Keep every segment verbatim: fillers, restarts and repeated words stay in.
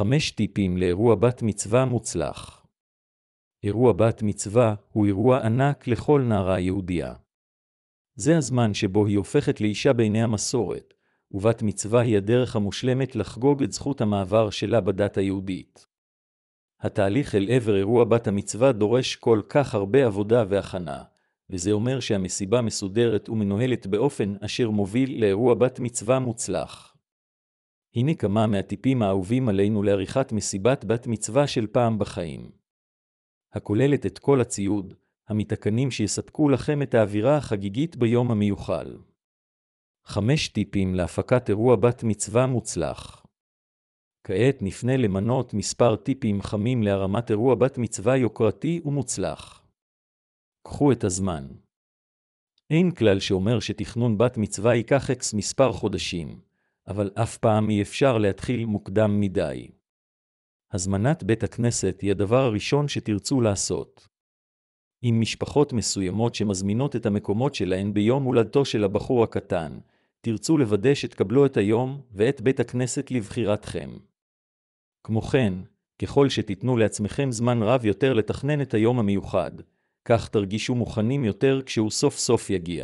חמש טיפים לאירוע בת מצווה מוצלח. אירוע בת מצווה הוא אירוע ענק לכל נערה יהודייה. זה הזמן שבו היא הופכת לאישה בעיני המסורת, ובת מצווה היא הדרך המושלמת לחגוג את זכות המעבר שלה בדת היהודית. התהליך אל עבר אירוע בת המצווה דורש כל כך הרבה עבודה והכנה, וזה אומר שהמסיבה מסודרת ומנוהלת באופן אשר מוביל לאירוע בת מצווה מוצלח. הנה כמה מהטיפים האהובים עלינו לעריכת מסיבת בת מצווה של פעם בחיים. הכוללת את כל הציוד, המתקנים שיספקו לכם את האווירה החגיגית ביום המיוחל. חמש טיפים להפקת אירוע בת מצווה מוצלח. כעת נפנה למנות מספר טיפים חמים להרמת אירוע בת מצווה יוקרתי ומוצלח. קחו את הזמן. אין כלל שאומר שתכנון בת מצווה ייקח אקס מספר חודשים, אבל אף פעם אי אפשר להתחיל מוקדם מדי. הזמנת בית הכנסת היא הדבר הראשון שתרצו לעשות. עם משפחות מסוימות שמזמינות את המקומות שלהן ביום הולדתו של הבחור הקטן, תרצו לוודא שתקבלו את היום ואת בית הכנסת לבחירתכם. כמו כן, ככל שתיתנו לעצמכם זמן רב יותר לתכנן את היום המיוחד, כך תרגישו מוכנים יותר כשהוא סוף סוף יגיע.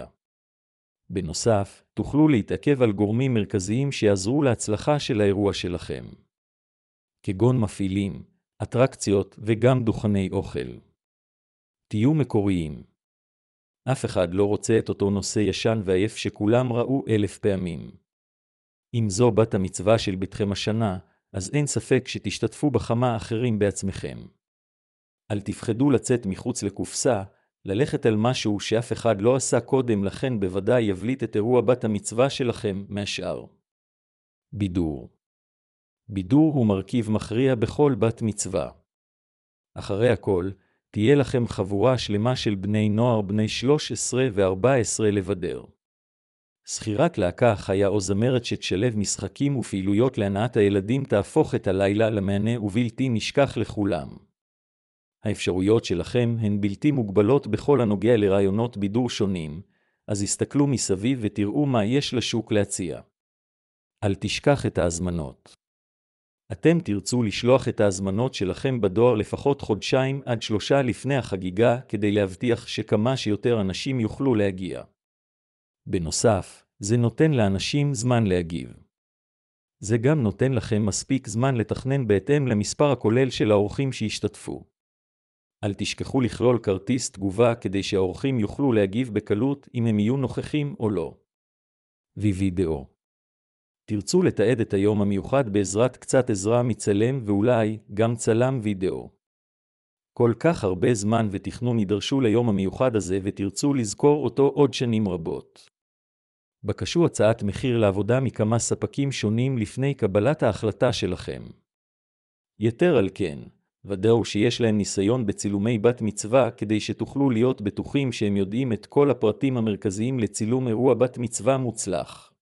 בנוסף, תוכלו להתעכב על גורמים מרכזיים שיעזרו להצלחה של האירוע שלכם. כגון מפעילים, אטרקציות וגם דוכני אוכל. תהיו מקוריים. אף אחד לא רוצה את אותו נושא ישן ועייף שכולם ראו אלף פעמים. אם זו בת המצווה של ביתכם השנה, אז אין ספק שתשתתפו בכמה אחרים בעצמכם. אל תפחדו לצאת מחוץ לקופסה, ללכת על משהו שאף אחד לא עשה קודם לכן בוודאי יבליט את אירוע בת המצווה שלכם מהשאר. בידור. בידור הוא מרכיב מכריע בכל בת מצווה. אחרי הכל, תהיה לכם חבורה שלמה של בני נוער בני שלוש עשרה ו-ארבע עשרה לבדר. שכירת להקה חיה או זמרת שתשלב משחקים ופעילויות להנאת הילדים תהפוך את הלילה למענה ובלתי נשכח לכולם. האפשרויות שלכם הן בלתי מוגבלות בכל הנוגע לרעיונות בידור שונים, אז הסתכלו מסביב ותראו מה יש לשוק להציע. אל תשכח את ההזמנות. אתם תרצו לשלוח את ההזמנות שלכם בדואר לפחות חודשיים עד שלושה לפני החגיגה כדי להבטיח שכמה שיותר אנשים יוכלו להגיע. בנוסף, זה נותן לאנשים זמן להגיב. זה גם נותן לכם מספיק זמן לתכנן בהתאם למספר הכולל של האורחים שישתתפו. אל תשכחו לכלול כרטיס תגובה כדי שהאורחים יוכלו להגיב בקלות אם הם יהיו נוכחים או לא. ווידאו. תרצו לתעד את היום המיוחד בעזרת קצת עזרה מצלם ואולי גם צלם וידאו. כל כך הרבה זמן ותכנון יידרשו ליום המיוחד הזה ותרצו לזכור אותו עוד שנים רבות. בקשו הצעת מחיר לעבודה מכמה ספקים שונים לפני קבלת ההחלטה שלכם. יתר על כן, ודאו שיש להם ניסיון בצילומי בת מצווה כדי שתוכלו להיות בטוחים שהם יודעים את כל הפרטים המרכזיים לצילום אירוע בת מצווה מוצלח.